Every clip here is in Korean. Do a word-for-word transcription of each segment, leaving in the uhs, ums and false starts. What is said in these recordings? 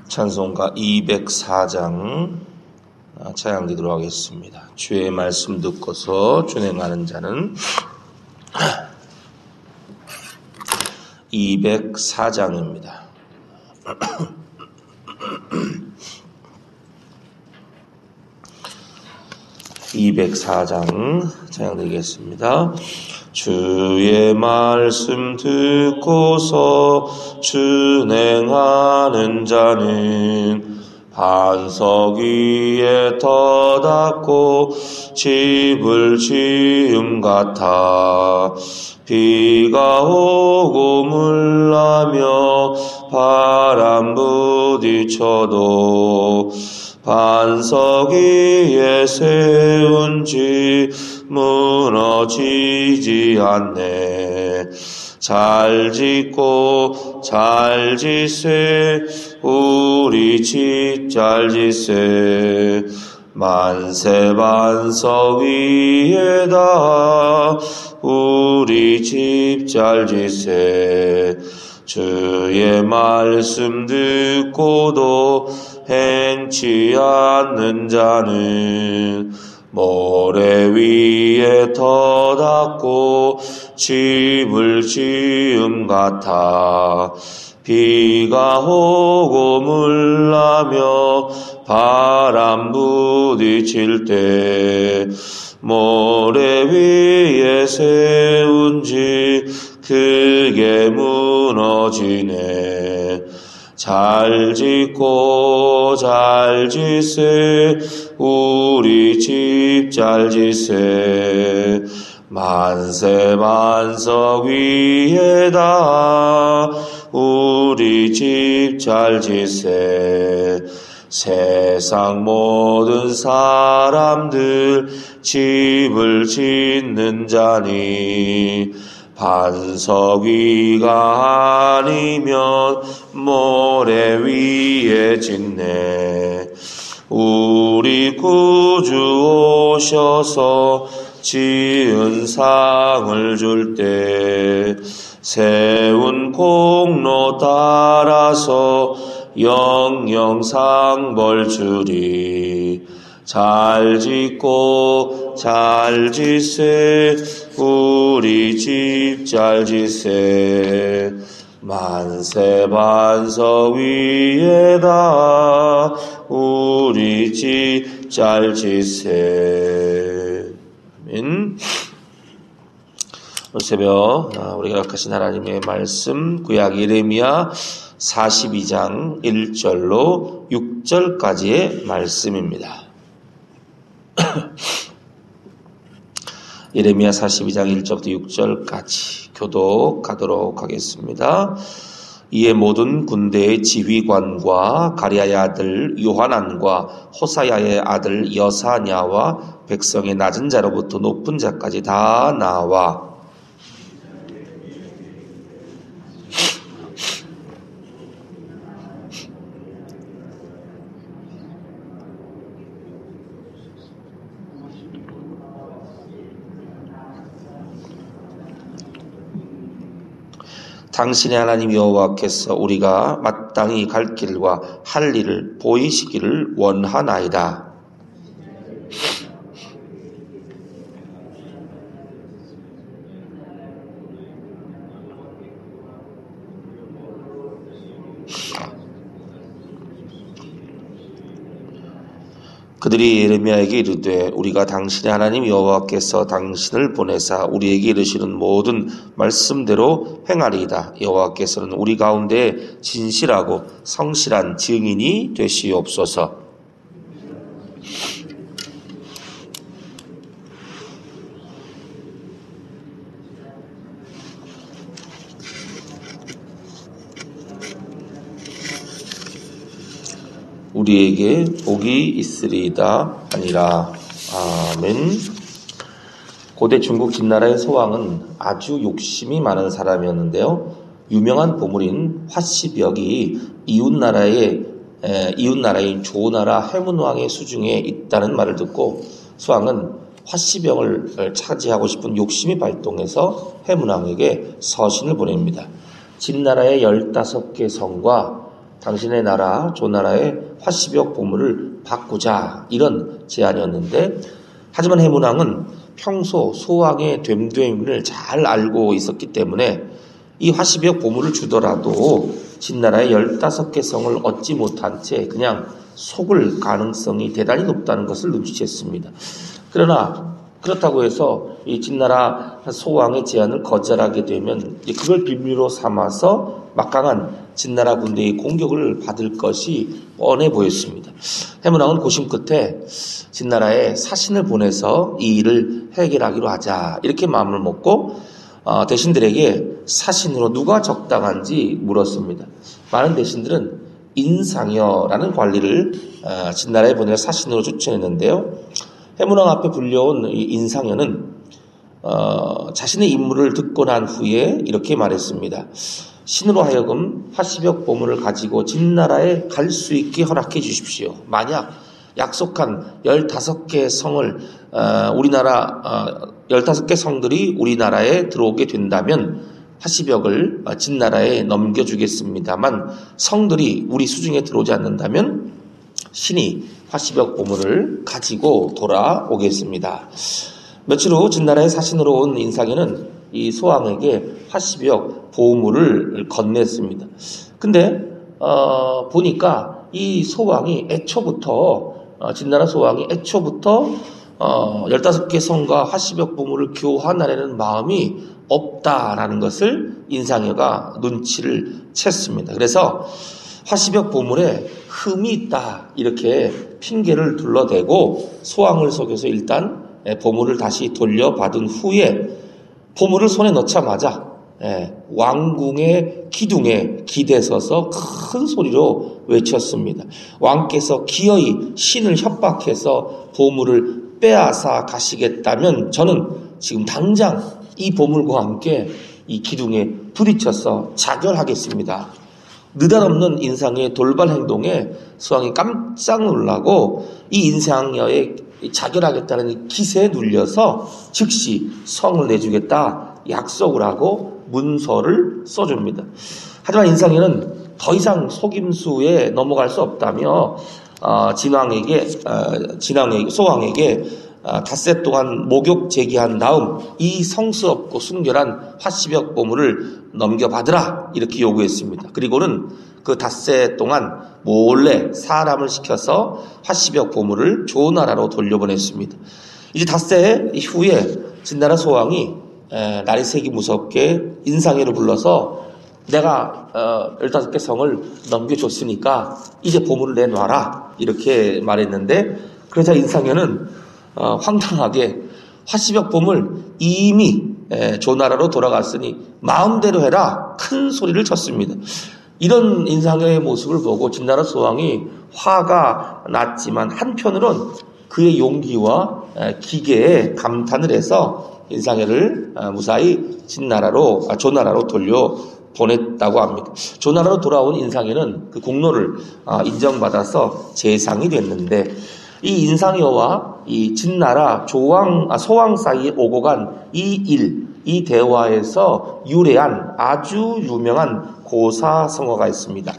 찬송가 이백사 장 찬양 드리도록 하겠습니다. 주의 말씀 듣고서 준행하는 자는 이백사 장입니다. 이백사 장 찬양 드리겠습니다. 주의 말씀 듣고서 준행하는 자는 반석 위에 터닫고 집을 지음 같아 비가 오고 물나며 바람 부딪혀도 반석 위에 세운 집 무너지지 않네. 잘 짓고 잘 짓세 우리 집 잘 짓세 만세 반석 위에다 우리 집 잘 짓세 주의 말씀 듣고도 행치 않는 자는 모래 위에 터닫고 집을 지음 같아 비가 오고 물나며 바람 부딪힐 때 모래 위에 세운 집 크게 무너지네. 잘 짓고 잘 짓세 우리 집 잘 짓세 만세 반석 위에다 우리 집 잘 짓세 세상 모든 사람들 집을 짓는 자니 반석 위가 아니면 모래 위에 짓네. 우리 구주 오셔서 지은 상을 줄 때 세운 공로 따라서 영영 상벌 주리. 잘 짓고 잘 짓세 우리 집 잘 짓세 만세 반석 위에다 우리 집 잘 짓세. 아멘. 오늘 새벽 우리가 약하신 하나님의 말씀 구약 예레미야 사십이 장 일 절로 육 절까지의 말씀입니다. 예레미야 사십이 장 일 절부터 육 절까지 교독하도록 하겠습니다. 이에 모든 군대의 지휘관과 가랴의 아들 요하난과 호사야의 아들 여사냐와 백성의 낮은 자로부터 높은 자까지 다 나와 당신의 하나님 여호와께서 우리가 마땅히 갈 길과 할 일을 보이시기를 원하나이다. 그들이 예레미야에게 이르되 우리가 당신의 하나님 여호와께서 당신을 보내사 우리에게 이르시는 모든 말씀대로 행하리이다. 여호와께서는 우리 가운데 진실하고 성실한 증인이 되시옵소서. 우리에게 복이 있으리이다 아니라. 아멘. 고대 중국 진나라의 소왕은 아주 욕심이 많은 사람이었는데요. 유명한 보물인 화씨벽이 이웃나라의 에, 이웃나라인 조나라 해문왕의 수중에 있다는 말을 듣고 소왕은 화씨벽을 차지하고 싶은 욕심이 발동해서 해문왕에게 서신을 보냅니다. 진나라의 열다섯 개 성과 당신의 나라 조나라의 화십역 보물을 바꾸자, 이런 제안이었는데, 하지만 해문왕은 평소 소왕의 됨됨이를 잘 알고 있었기 때문에 이 화십역 보물을 주더라도 진나라의 열다섯 개 성을 얻지 못한 채 그냥 속을 가능성이 대단히 높다는 것을 눈치챘습니다. 그러나 그렇다고 해서 이 진나라 소왕의 제안을 거절하게 되면 그걸 빌미로 삼아서 막강한 진나라 군대의 공격을 받을 것이 뻔해 보였습니다. 해문왕은 고심 끝에 진나라에 사신을 보내서 이 일을 해결하기로 하자, 이렇게 마음을 먹고 어, 대신들에게 사신으로 누가 적당한지 물었습니다. 많은 대신들은 인상여라는 관리를 어, 진나라에 보낼 사신으로 추천했는데요. 해문왕 앞에 불려온 이 인상여는 어, 자신의 임무를 듣고 난 후에 이렇게 말했습니다. 신으로 하여금 화십역 보물을 가지고 진나라에 갈 수 있게 허락해 주십시오. 만약 약속한 열다섯 개 성을 어, 우리나라 어, 열다섯 개 성들이 우리나라에 들어오게 된다면 화십역을 진나라에 넘겨주겠습니다만, 성들이 우리 수중에 들어오지 않는다면 신이 화십역 보물을 가지고 돌아오겠습니다. 며칠 후 진나라의 사신으로 온 인상에는 이 소왕에게 화십역 보물을 건넸습니다. 근데 어, 보니까 이 소왕이 애초부터 어, 진나라 소왕이 애초부터 어, 열다섯 개 성과 화십역 보물을 교환하려는 마음이 없다라는 것을 인상여가 눈치를 챘습니다. 그래서 화십역 보물에 흠이 있다, 이렇게 핑계를 둘러대고 소왕을 속여서 일단 보물을 다시 돌려받은 후에 보물을 손에 넣자마자 왕궁의 기둥에 기대서서 큰 소리로 외쳤습니다. 왕께서 기어이 신을 협박해서 보물을 빼앗아 가시겠다면 저는 지금 당장 이 보물과 함께 이 기둥에 부딪혀서 자결하겠습니다. 느닷없는 인상의 돌발 행동에 수왕이 깜짝 놀라고 이 인상여의 자결하겠다는 이 기세에 눌려서 즉시 성을 내주겠다 약속을 하고 문서를 써줍니다. 하지만 인상여는 더 이상 속임수에 넘어갈 수 없다며 어, 진왕에게, 어, 진왕에게, 소왕에게 어, 닷새 동안 목욕 제기한 다음 이 성스럽고 순결한 화십역 보물을 넘겨받으라, 이렇게 요구했습니다. 그리고는 그 닷새 동안 몰래 사람을 시켜서 화십역 보물을 조나라로 돌려보냈습니다. 이제 닷새 후에 진나라 소왕이 에, 날이 새기 무섭게 인상여를 불러서 내가 어, 열다섯 개 성을 넘겨줬으니까 이제 보물을 내놔라, 이렇게 말했는데, 그러자 인상여는 어, 황당하게 화십역 보물 이미 에, 조나라로 돌아갔으니 마음대로 해라, 큰 소리를 쳤습니다. 이런 인상여의 모습을 보고 진나라 소왕이 화가 났지만 한편으론 그의 용기와 에, 기계에 감탄을 해서 인상여를 어, 무사히 진나라로 아, 조나라로 돌려 보냈다고 합니다. 조나라로 돌아온 인상여는 그 공로를 어, 인정받아서 재상이 됐는데, 이 인상여와 이 진나라 조왕, 아, 소왕 사이에 오고 간 이 일, 이 대화에서 유래한 아주 유명한 고사성어가 있습니다.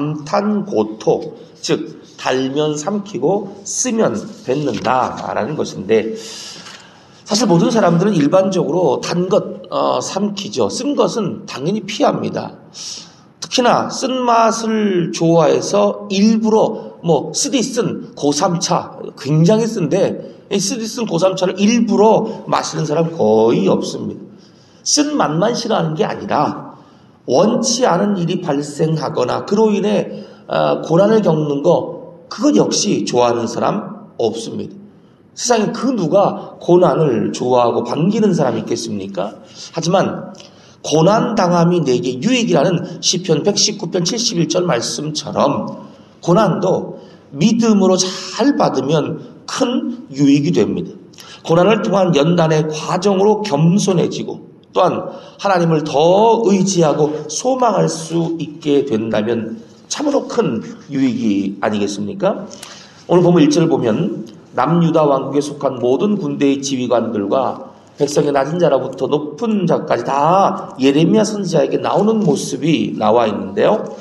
감탄고토, 즉 달면 삼키고 쓰면 뱉는다라는 것인데, 사실 모든 사람들은 일반적으로 단 것 어, 삼키죠. 쓴 것은 당연히 피합니다. 특히나 쓴맛을 좋아해서 일부러 뭐 쓰디 쓴 고삼차, 굉장히 쓴데 쓰디 쓴 고삼차를 일부러 마시는 사람 거의 없습니다. 쓴 맛만 싫어하는 게 아니라 원치 않은 일이 발생하거나 그로 인해 어, 고난을 겪는 거, 그것 역시 좋아하는 사람 없습니다. 세상에 그 누가 고난을 좋아하고 반기는 사람이 있겠습니까? 하지만 고난당함이 내게 유익이라는 시편 백십구 편 칠십일 절 말씀처럼 고난도 믿음으로 잘 받으면 큰 유익이 됩니다. 고난을 통한 연단의 과정으로 겸손해지고 또한 하나님을 더 의지하고 소망할 수 있게 된다면 참으로 큰 유익이 아니겠습니까? 오늘 보면 일 절을 보면 남유다 왕국에 속한 모든 군대의 지휘관들과 백성의 낮은 자로부터 높은 자까지 다 예레미야 선지자에게 나오는 모습이 나와 있는데요.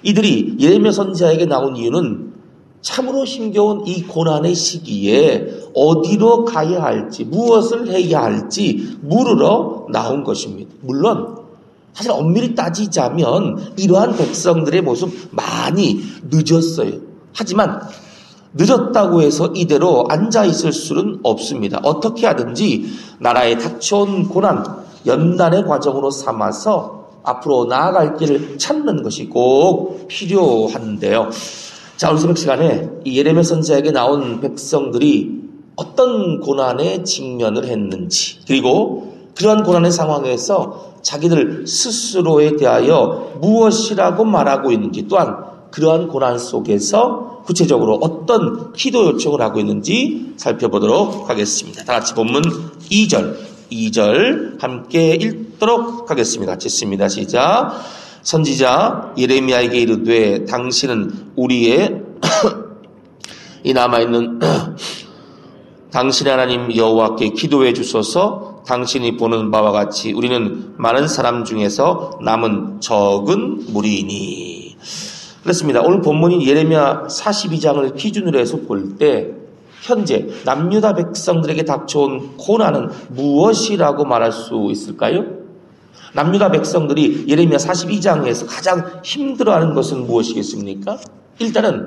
이들이 예레미야 선지자에게 나온 이유는 참으로 힘겨운 이 고난의 시기에 어디로 가야 할지, 무엇을 해야 할지 물으러 나온 것입니다. 물론 사실 엄밀히 따지자면 이러한 백성들의 모습 많이 늦었어요. 하지만 늦었다고 해서 이대로 앉아있을 수는 없습니다. 어떻게 하든지 나라에 닥쳐온 고난, 연단의 과정으로 삼아서 앞으로 나아갈 길을 찾는 것이 꼭 필요한데요. 자, 오늘 새벽 시간에 이 예레미야 선지자에게 나온 백성들이 어떤 고난에 직면을 했는지, 그리고 그러한 고난의 상황에서 자기들 스스로에 대하여 무엇이라고 말하고 있는지, 또한 그러한 고난 속에서 구체적으로 어떤 기도 요청을 하고 있는지 살펴보도록 하겠습니다. 다 같이 본문 이 절, 이 절 함께 읽도록 하겠습니다. 같이 읽습니다. 시작. 선지자 예레미야에게 이르되 당신은 우리의 이 남아있는 당신의 하나님 여호와께 기도해 주소서. 당신이 보는 바와 같이 우리는 많은 사람 중에서 남은 적은 무리이니. 그렇습니다. 오늘 본문인 예레미야 사십이 장을 기준으로 해서 볼 때 현재 남유다 백성들에게 닥쳐온 고난은 무엇이라고 말할 수 있을까요? 남유다 백성들이 예레미야 사십이 장에서 가장 힘들어하는 것은 무엇이겠습니까? 일단은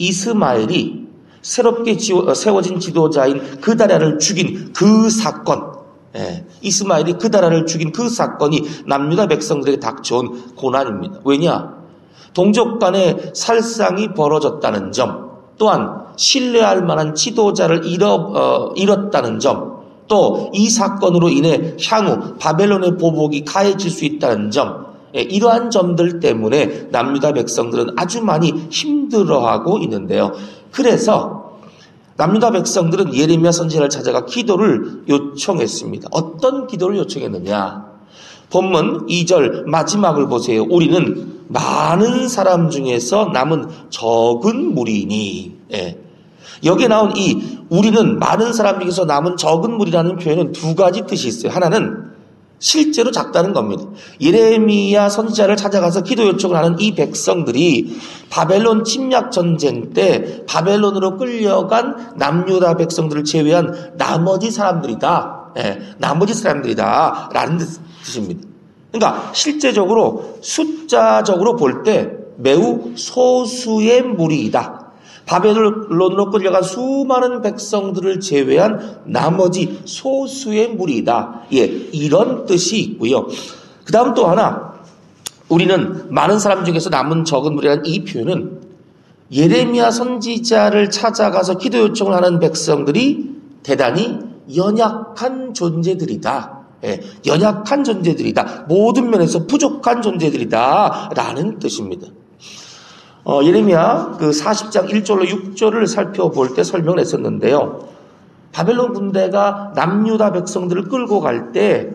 이스마엘이 새롭게 세워진 지도자인 그다랴를 죽인 그 사건, 예, 이스마엘이 그다랴를 죽인 그 사건이 남유다 백성들에게 닥쳐온 고난입니다. 왜냐? 동족 간의 살상이 벌어졌다는 점, 또한 신뢰할 만한 지도자를 잃어, 어, 잃었다는 점, 또 이 사건으로 인해 향후 바벨론의 보복이 가해질 수 있다는 점, 예, 이러한 점들 때문에 남유다 백성들은 아주 많이 힘들어하고 있는데요. 그래서 남유다 백성들은 예레미야 선지자를 찾아가 기도를 요청했습니다. 어떤 기도를 요청했느냐? 본문 이 절 마지막을 보세요. 우리는 많은 사람 중에서 남은 적은 무리이니. 예. 여기에 나온 이 우리는 많은 사람 중에서 남은 적은 무리라는 표현은 두 가지 뜻이 있어요. 하나는 실제로 작다는 겁니다. 예레미야 선지자를 찾아가서 기도 요청을 하는 이 백성들이 바벨론 침략 전쟁 때 바벨론으로 끌려간 남유다 백성들을 제외한 나머지 사람들이다. 예, 나머지 사람들이다 라는 뜻입니다. 그러니까 실제적으로 숫자적으로 볼 때 매우 소수의 무리이다. 바벨론으로 끌려간 수많은 백성들을 제외한 나머지 소수의 무리이다. 예, 이런 뜻이 있고요. 그 다음 또 하나, 우리는 많은 사람 중에서 남은 적은 무리라는 이 표현은 예레미야 선지자를 찾아가서 기도 요청을 하는 백성들이 대단히 연약한 존재들이다. 예, 연약한 존재들이다. 모든 면에서 부족한 존재들이다. 라는 뜻입니다. 어, 예레미야 그 사십 장 일 절로 육 절을 살펴볼 때 설명을 했었는데요. 바벨론 군대가 남유다 백성들을 끌고 갈 때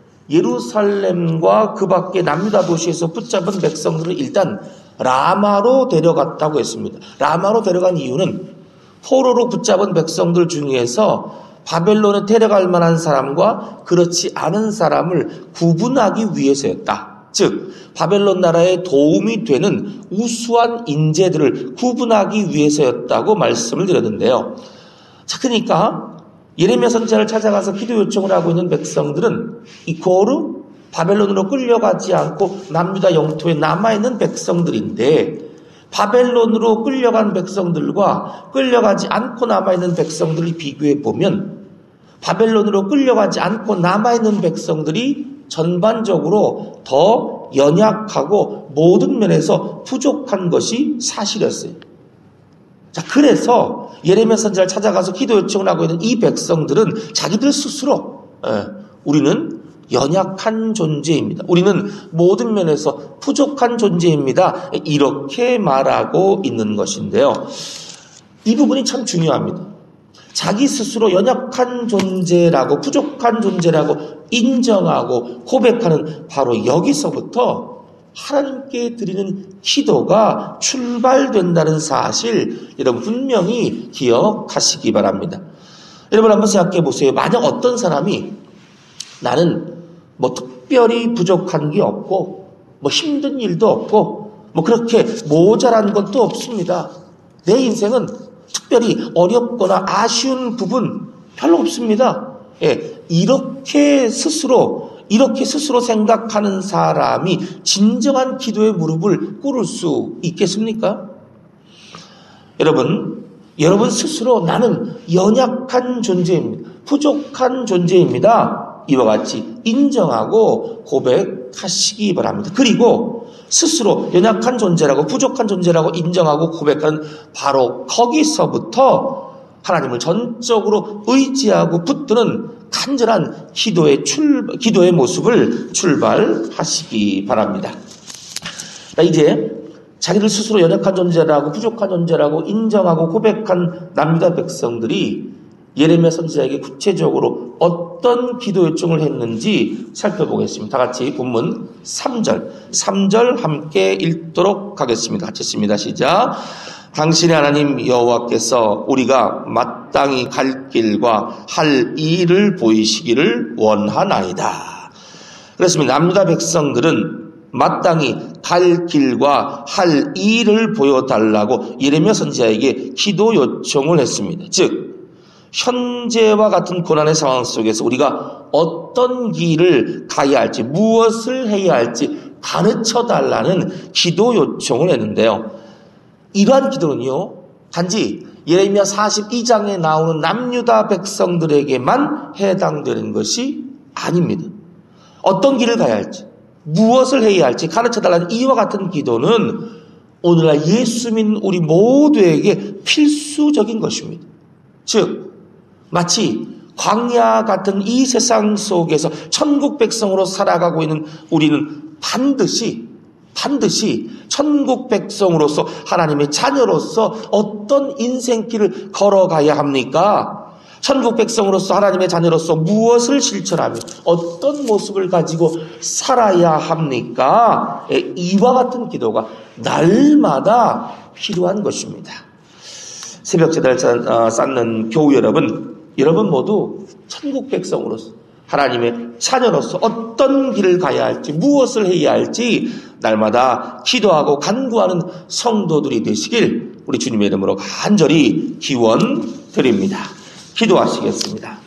예루살렘과 그 밖에 남유다 도시에서 붙잡은 백성들을 일단 라마로 데려갔다고 했습니다. 라마로 데려간 이유는 포로로 붙잡은 백성들 중에서 바벨론에 데려갈 만한 사람과 그렇지 않은 사람을 구분하기 위해서였다. 즉 바벨론 나라에 도움이 되는 우수한 인재들을 구분하기 위해서였다고 말씀을 드렸는데요. 자, 그러니까 예레미야 선지자를 찾아가서 기도 요청을 하고 있는 백성들은 이코르 바벨론으로 끌려가지 않고 남유다 영토에 남아있는 백성들인데, 바벨론으로 끌려간 백성들과 끌려가지 않고 남아있는 백성들을 비교해보면 바벨론으로 끌려가지 않고 남아있는 백성들이 전반적으로 더 연약하고 모든 면에서 부족한 것이 사실이었어요. 자, 그래서 예레미야 선지자를 찾아가서 기도 요청을 하고 있는 이 백성들은 자기들 스스로 예, 우리는 연약한 존재입니다. 우리는 모든 면에서 부족한 존재입니다. 이렇게 말하고 있는 것인데요. 이 부분이 참 중요합니다. 자기 스스로 연약한 존재라고 부족한 존재라고 인정하고 고백하는 바로 여기서부터 하나님께 드리는 기도가 출발된다는 사실 여러분 분명히 기억하시기 바랍니다. 여러분 한번 생각해 보세요. 만약 어떤 사람이 나는 뭐 특별히 부족한 게 없고 뭐 힘든 일도 없고 뭐 그렇게 모자란 것도 없습니다. 내 인생은 특별히 어렵거나 아쉬운 부분 별로 없습니다. 예, 이렇게 스스로 이렇게 스스로 생각하는 사람이 진정한 기도의 무릎을 꿇을 수 있겠습니까? 여러분, 여러분 스스로 나는 연약한 존재입니다. 부족한 존재입니다. 이와 같이 인정하고 고백하시기 바랍니다. 그리고 스스로 연약한 존재라고 부족한 존재라고 인정하고 고백하는 바로 거기서부터 하나님을 전적으로 의지하고 붙드는 간절한 기도의 출, 기도의 모습을 출발하시기 바랍니다. 이제 자기를 스스로 연약한 존재라고 부족한 존재라고 인정하고 고백한 남유다 백성들이 예레미야 선지자에게 구체적으로 어떤 기도 요청을 했는지 살펴보겠습니다. 다 같이 본문 삼 절, 삼 절 함께 읽도록 하겠습니다. 같이 읽습니다. 시작. 당신의 하나님 여호와께서 우리가 마땅히 갈 길과 할 일을 보이시기를 원하나이다. 그렇습니다. 남유다 백성들은 마땅히 갈 길과 할 일을 보여달라고 예레미야 선지자에게 기도 요청을 했습니다. 즉 현재와 같은 고난의 상황 속에서 우리가 어떤 길을 가야 할지, 무엇을 해야 할지 가르쳐달라는 기도 요청을 했는데요. 이러한 기도는요, 단지 예레미야 사십이 장에 나오는 남유다 백성들에게만 해당되는 것이 아닙니다. 어떤 길을 가야 할지, 무엇을 해야 할지 가르쳐달라는 이와 같은 기도는 오늘날 예수 믿는 우리 모두에게 필수적인 것입니다. 즉 마치 광야 같은 이 세상 속에서 천국 백성으로 살아가고 있는 우리는 반드시 반드시 천국 백성으로서 하나님의 자녀로서 어떤 인생길을 걸어가야 합니까? 천국 백성으로서 하나님의 자녀로서 무엇을 실천하며 어떤 모습을 가지고 살아야 합니까? 이와 같은 기도가 날마다 필요한 것입니다. 새벽 제단을 쌓는 교우 여러분, 여러분 모두 천국 백성으로서 하나님의 자녀로서 어떤 길을 가야 할지 무엇을 해야 할지 날마다 기도하고 간구하는 성도들이 되시길 우리 주님의 이름으로 간절히 기원드립니다. 기도하시겠습니다.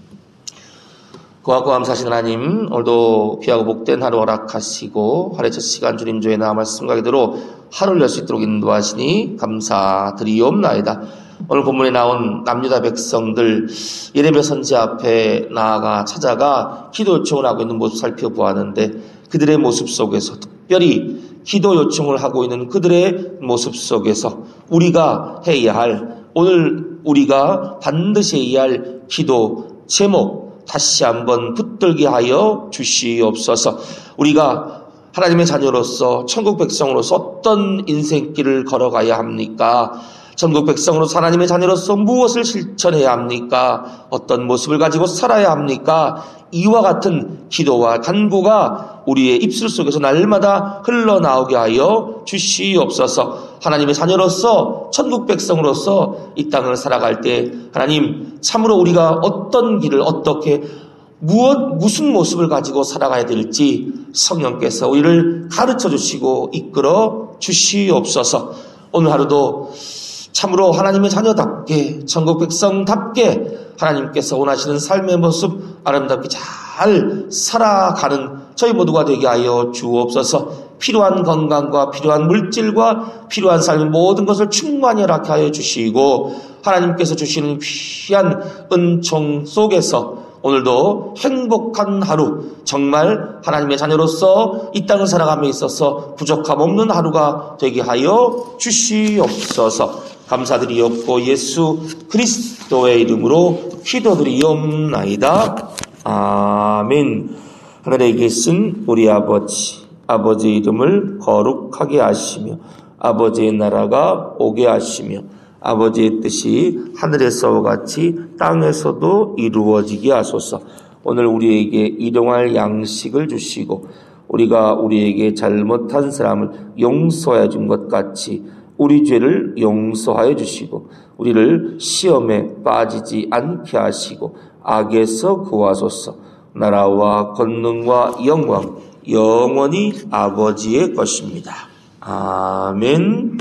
고맙고 감사하신 하나님, 오늘도 귀하고 복된 하루 허락하시고 하루의 첫 시간 주님 주의 나 말씀 가게대로 하루를 열 수 있도록 인도하시니 감사드리옵나이다. 오늘 본문에 나온 남유다 백성들 예레미야 선지 앞에 나아가 찾아가 기도 요청을 하고 있는 모습 살펴보았는데 그들의 모습 속에서 특별히 기도 요청을 하고 있는 그들의 모습 속에서 우리가 해야 할, 오늘 우리가 반드시 해야 할 기도 제목 다시 한번 붙들게 하여 주시옵소서. 우리가 하나님의 자녀로서 천국 백성으로서 어떤 인생길을 걸어가야 합니까? 천국 백성으로서 하나님의 자녀로서 무엇을 실천해야 합니까? 어떤 모습을 가지고 살아야 합니까? 이와 같은 기도와 간구가 우리의 입술 속에서 날마다 흘러나오게 하여 주시옵소서. 하나님의 자녀로서 천국 백성으로서 이 땅을 살아갈 때 하나님 참으로 우리가 어떤 길을 어떻게 무엇 무슨 모습을 가지고 살아가야 될지 성령께서 우리를 가르쳐 주시고 이끌어 주시옵소서. 오늘 하루도 참으로 하나님의 자녀답게 천국 백성답게 하나님께서 원하시는 삶의 모습 아름답게 잘 살아가는 저희 모두가 되게 하여 주옵소서. 필요한 건강과 필요한 물질과 필요한 삶의 모든 것을 충만히 허락해 하여 주시고 하나님께서 주시는 귀한 은총 속에서 오늘도 행복한 하루, 정말 하나님의 자녀로서 이 땅을 살아감에 있어서 부족함 없는 하루가 되게 하여 주시옵소서. 감사드리옵고 예수 그리스도의 이름으로 기도드리옵나이다. 아멘. 하늘에 계신 우리 아버지, 아버지의 이름을 거룩하게 하시며 아버지의 나라가 오게 하시며 아버지의 뜻이 하늘에서와 같이 땅에서도 이루어지게 하소서. 오늘 우리에게 일용할 양식을 주시고 우리가 우리에게 잘못한 사람을 용서해 준 것 같이 우리 죄를 용서하여 주시고 우리를 시험에 빠지지 않게 하시고 악에서 구하소서. 나라와 권능과 영광 영원히 아버지의 것입니다. 아멘.